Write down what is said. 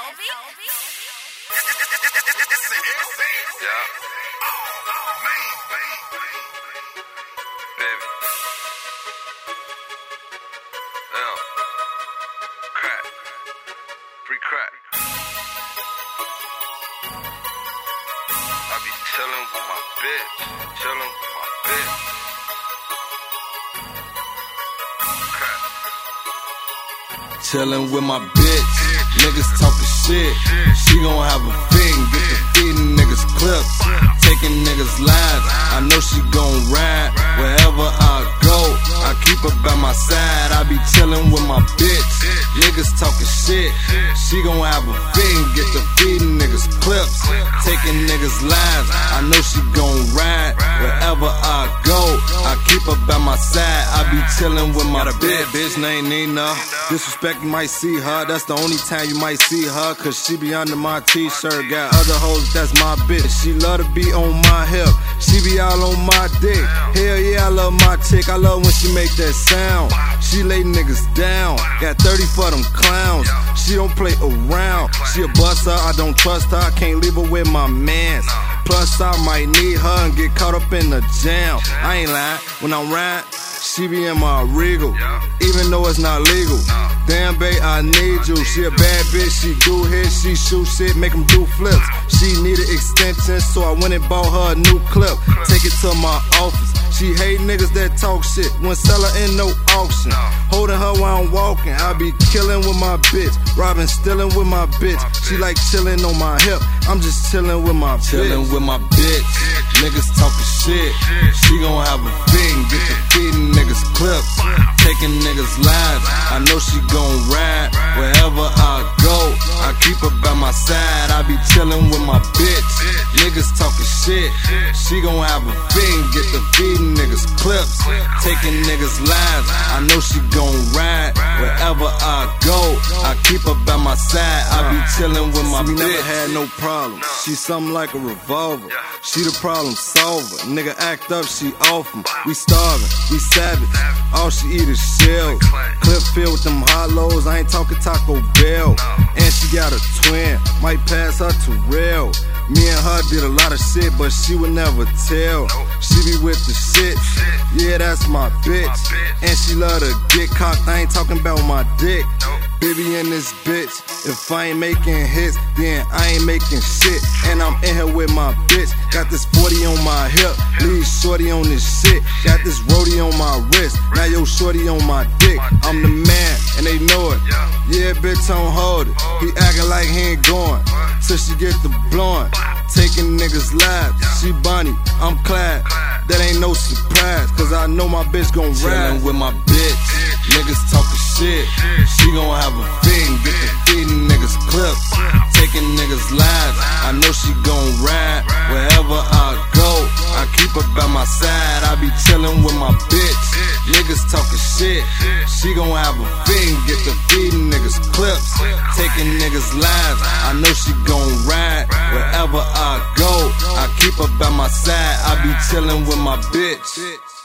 Free crack. I be chillin' with my bitch. Chillin' with my bitch. Niggas talking shit. She gon' have a fit and get the feeding niggas clips. Taking niggas lives. I know she gon' ride wherever I go. I keep her by my side. I be chillin' with my bitch. Niggas talking shit. She gon' have a fit and get the feeding niggas clips. Taking niggas lives. I know she gon' ride wherever I go. I keep her by my side. I be chillin' with my bitch named Nina. Disrespect, you might see her. That's the only time you might see her, cause she be under my t-shirt. Got other hoes, that's my bitch. She love to be on my hip. She be all on my dick. Hell yeah, I love my chick. I love when she make that sound. She lay niggas down. Got 30 for them clowns. She don't play around. She a buster, I don't trust her. I can't leave her with my mans. Plus I might need her and get caught up in the jam. I ain't lying, when I'm riding, she be in my Regal, even though it's not legal. Damn, babe, I need you. She a bad bitch, she do hits, she shoot shit, make them do flips. She needed extensions, so I went and bought her a new clip. Take it to my office. She hate niggas that talk shit, wouldn't sell her in no auction. Holding her while I'm walking, I be killing with my bitch. Robbing, stealing with my bitch. She like chilling on my hip, I'm just chilling with my bitch. Chilling with my bitch, niggas talking shit. She gon' have a fit and get the feeding niggas clips. Taking niggas lives, I know she gon' ride wherever I go. I keep her by my side, I be chillin' with my bitch. Niggas talking shit, she gon' have a fit and get the feeding niggas clips. Taking niggas lives, I know she gon' ride wherever I go. I keep her by my side, I be chillin' with my bitch. We never had no problems, she something like a revolver. She the problem solver, nigga act up, she off him. We starving, we savage, all she eat is shells. Clip filled with them hollows, I ain't talking Taco Bell. And she got a twin, might pass her to real. Me and her did a lot of shit, but she would never tell. She be with the shit, yeah, that's my bitch. And she love to get cocked, I ain't talking about my dick. Baby in this bitch, if I ain't making hits, then I ain't making shit. And I'm in here with my bitch, got this 40 on my hip, leave shorty on this shit. Got this roadie on my wrist, now yo shorty on my dick. I'm the man, and they know it. Yeah, bitch, don't hold it. He acting like he ain't going, till she get the blowing. Taking niggas lives, she Bonnie, I'm Clyde. That ain't no surprise, cause I know my bitch gon' ride. Chillin' with my bitch, niggas talking shit. She gon' have a fit and get the feeding niggas clips. Taking niggas lives, I know she gon' ride wherever I go. I keep her by my side, I be chillin' with my bitch. Niggas talking shit, she gon' have a fit and get the feeding niggas clips. Taking niggas lives, I know she gon' ride wherever I go. I keep her by my side, I be chillin' with my bitch.